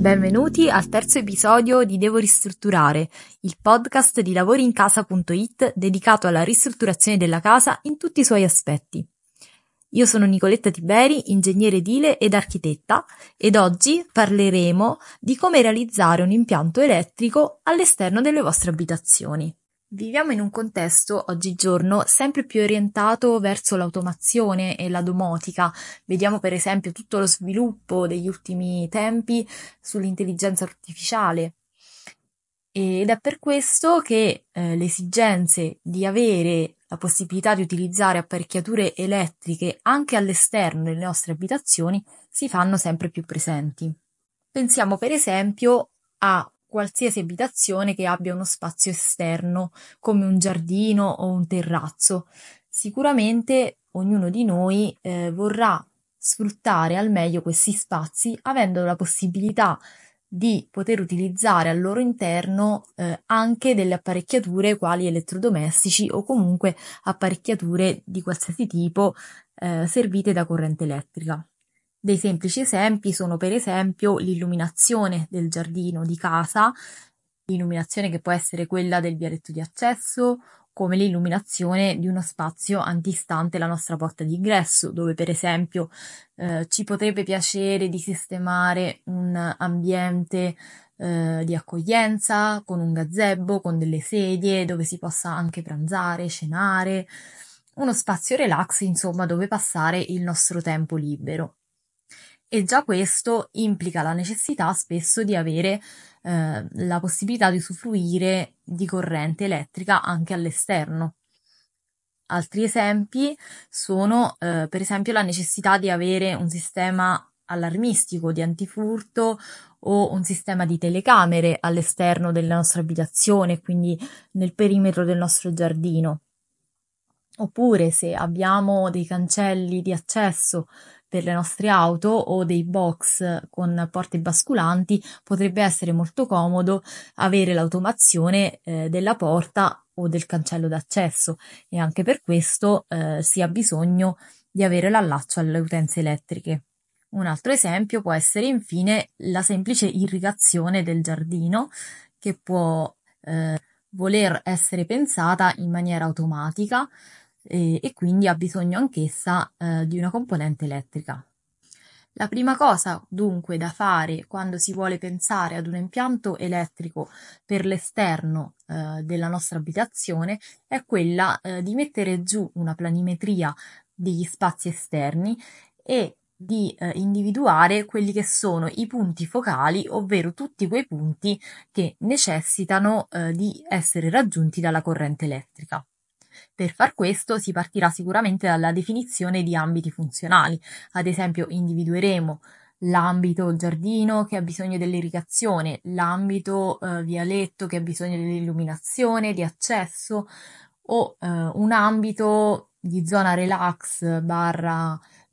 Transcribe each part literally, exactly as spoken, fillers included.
Benvenuti al terzo episodio di Devo ristrutturare, il podcast di lavoriincasa punto it dedicato alla ristrutturazione della casa in tutti i suoi aspetti. Io sono Nicoletta Tiberi, ingegnere edile ed architetta, ed oggi parleremo di come realizzare un impianto elettrico all'esterno delle vostre abitazioni. Viviamo in un contesto oggigiorno sempre più orientato verso l'automazione e la domotica. Vediamo per esempio tutto lo sviluppo degli ultimi tempi sull'intelligenza artificiale ed è per questo che eh, le esigenze di avere la possibilità di utilizzare apparecchiature elettriche anche all'esterno delle nostre abitazioni si fanno sempre più presenti. Pensiamo per esempio a qualsiasi abitazione che abbia uno spazio esterno, come un giardino o un terrazzo. Sicuramente ognuno di noi eh, vorrà sfruttare al meglio questi spazi, avendo la possibilità di poter utilizzare al loro interno eh, anche delle apparecchiature quali elettrodomestici o comunque apparecchiature di qualsiasi tipo eh, servite da corrente elettrica. Dei semplici esempi sono per esempio l'illuminazione del giardino di casa, l'illuminazione che può essere quella del vialetto di accesso, come l'illuminazione di uno spazio antistante la nostra porta d'ingresso, dove per esempio eh, ci potrebbe piacere di sistemare un ambiente eh, di accoglienza con un gazebo, con delle sedie dove si possa anche pranzare, cenare, uno spazio relax, insomma, dove passare il nostro tempo libero. E già questo implica la necessità spesso di avere eh, la possibilità di usufruire di corrente elettrica anche all'esterno. Altri esempi sono eh, per esempio la necessità di avere un sistema allarmistico di antifurto o un sistema di telecamere all'esterno della nostra abitazione, quindi nel perimetro del nostro giardino. Oppure se abbiamo dei cancelli di accesso per le nostre auto o dei box con porte basculanti, potrebbe essere molto comodo avere l'automazione eh, della porta o del cancello d'accesso, e anche per questo eh, si ha bisogno di avere l'allaccio alle utenze elettriche. Un altro esempio può essere infine la semplice irrigazione del giardino, che può eh, voler essere pensata in maniera automatica e, e quindi ha bisogno anch'essa eh, di una componente elettrica. La prima cosa dunque da fare quando si vuole pensare ad un impianto elettrico per l'esterno eh, della nostra abitazione è quella eh, di mettere giù una planimetria degli spazi esterni e di eh, individuare quelli che sono i punti focali, ovvero tutti quei punti che necessitano eh, di essere raggiunti dalla corrente elettrica. Per far questo si partirà sicuramente dalla definizione di ambiti funzionali. Ad esempio individueremo l'ambito giardino che ha bisogno dell'irrigazione, l'ambito eh, vialetto che ha bisogno dell'illuminazione, di accesso, o eh, un ambito di zona relax barra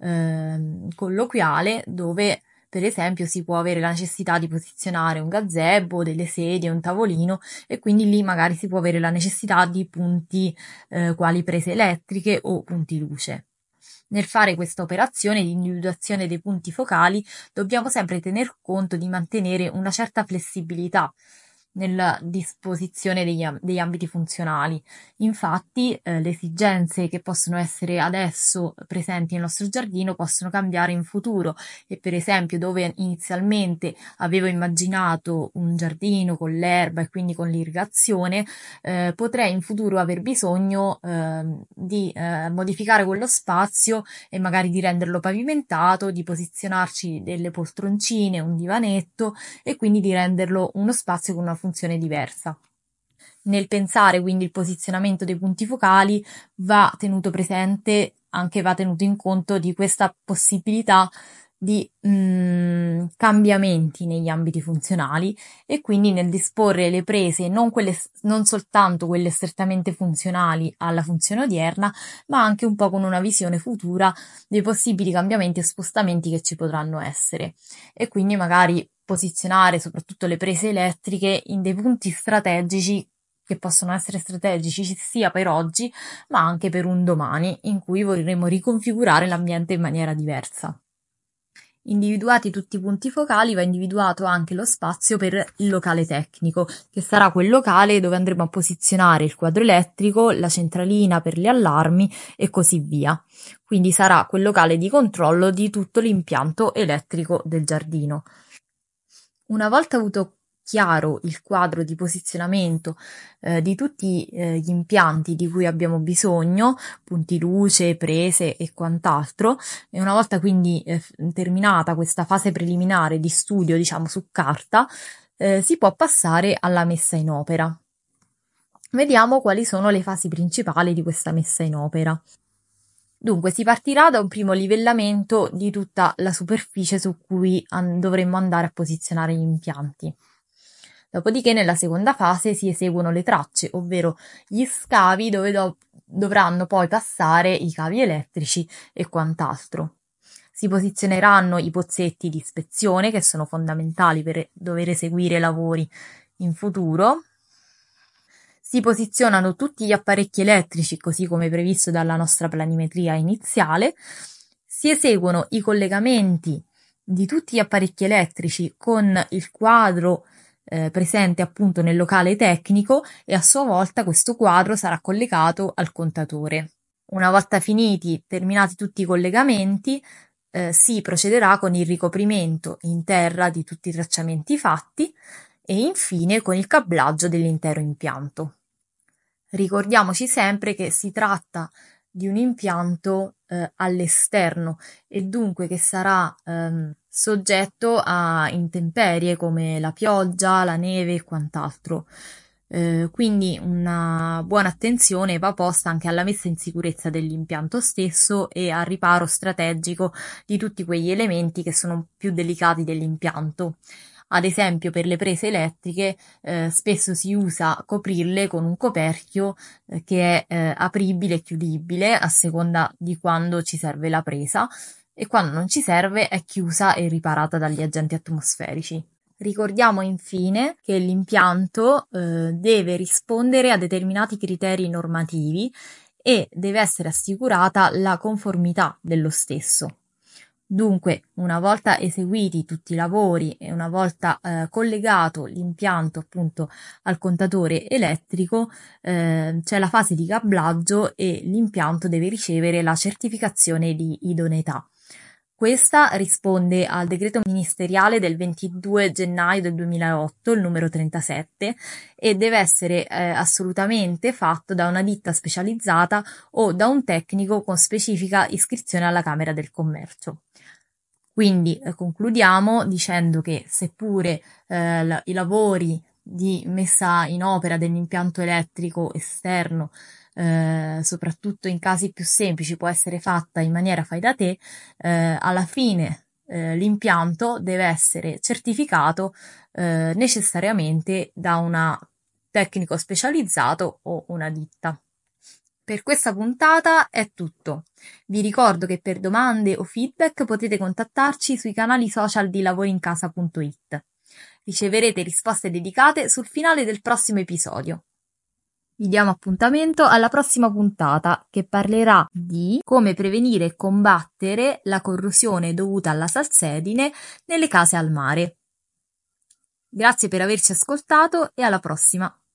eh, colloquiale dove per esempio si può avere la necessità di posizionare un gazebo, delle sedie, un tavolino, e quindi lì magari si può avere la necessità di punti eh, quali prese elettriche o punti luce. Nel fare questa operazione di individuazione dei punti focali dobbiamo sempre tener conto di mantenere una certa flessibilità nella disposizione degli, degli ambiti funzionali. Infatti eh, le esigenze che possono essere adesso presenti nel nostro giardino possono cambiare in futuro, e per esempio dove inizialmente avevo immaginato un giardino con l'erba e quindi con l'irrigazione, eh, potrei in futuro aver bisogno eh, di eh, modificare quello spazio e magari di renderlo pavimentato, di posizionarci delle poltroncine, un divanetto, e quindi di renderlo uno spazio con una funzione diversa. Nel pensare quindi il posizionamento dei punti focali va tenuto presente, anche va tenuto in conto di questa possibilità di mh, cambiamenti negli ambiti funzionali, e quindi nel disporre le prese non, quelle, non soltanto quelle strettamente funzionali alla funzione odierna, ma anche un po' con una visione futura dei possibili cambiamenti e spostamenti che ci potranno essere, e quindi magari posizionare soprattutto le prese elettriche in dei punti strategici che possono essere strategici sia per oggi ma anche per un domani in cui vorremmo riconfigurare l'ambiente in maniera diversa. Individuati tutti i punti focali, va individuato anche lo spazio per il locale tecnico, che sarà quel locale dove andremo a posizionare il quadro elettrico, la centralina per gli allarmi e così via. Quindi sarà quel locale di controllo di tutto l'impianto elettrico del giardino. Una volta avuto chiaro il quadro di posizionamento eh, di tutti eh, gli impianti di cui abbiamo bisogno, punti luce, prese e quant'altro, e una volta quindi eh, terminata questa fase preliminare di studio, diciamo su carta, eh, si può passare alla messa in opera. Vediamo quali sono le fasi principali di questa messa in opera. Dunque, si partirà da un primo livellamento di tutta la superficie su cui an- dovremmo andare a posizionare gli impianti. Dopodiché, nella seconda fase si eseguono le tracce, ovvero gli scavi dove do- dovranno poi passare i cavi elettrici e quant'altro. Si posizioneranno i pozzetti di ispezione, che sono fondamentali per dover eseguire lavori in futuro. Si posizionano tutti gli apparecchi elettrici, così come previsto dalla nostra planimetria iniziale. Si eseguono i collegamenti di tutti gli apparecchi elettrici con il quadro eh, presente appunto nel locale tecnico, e a sua volta questo quadro sarà collegato al contatore. Una volta finiti, terminati tutti i collegamenti, eh, si procederà con il ricoprimento in terra di tutti i tracciamenti fatti e infine con il cablaggio dell'intero impianto. Ricordiamoci sempre che si tratta di un impianto eh, all'esterno e dunque che sarà ehm, soggetto a intemperie come la pioggia, la neve e quant'altro. Eh, quindi una buona attenzione va posta anche alla messa in sicurezza dell'impianto stesso e al riparo strategico di tutti quegli elementi che sono più delicati dell'impianto. Ad esempio, per le prese elettriche eh, spesso si usa coprirle con un coperchio eh, che è eh, apribile e chiudibile a seconda di quando ci serve la presa, e quando non ci serve è chiusa e riparata dagli agenti atmosferici. Ricordiamo infine che l'impianto eh, deve rispondere a determinati criteri normativi e deve essere assicurata la conformità dello stesso. Dunque, una volta eseguiti tutti i lavori e una volta eh, collegato l'impianto appunto al contatore elettrico, eh, c'è la fase di cablaggio e l'impianto deve ricevere la certificazione di idoneità. Questa risponde al decreto ministeriale del ventidue gennaio del duemilaotto, il numero trentasette, e deve essere eh, assolutamente fatto da una ditta specializzata o da un tecnico con specifica iscrizione alla Camera del Commercio. Quindi eh, concludiamo dicendo che seppure eh, la, i lavori di messa in opera dell'impianto elettrico esterno, eh, soprattutto in casi più semplici, può essere fatta in maniera fai da te, eh, alla fine eh, l'impianto deve essere certificato eh, necessariamente da un tecnico specializzato o una ditta. Per questa puntata è tutto. Vi ricordo che per domande o feedback potete contattarci sui canali social di lavorincasa punto it. Riceverete risposte dedicate sul finale del prossimo episodio. Vi diamo appuntamento alla prossima puntata, che parlerà di come prevenire e combattere la corrosione dovuta alla salsedine nelle case al mare. Grazie per averci ascoltato e alla prossima!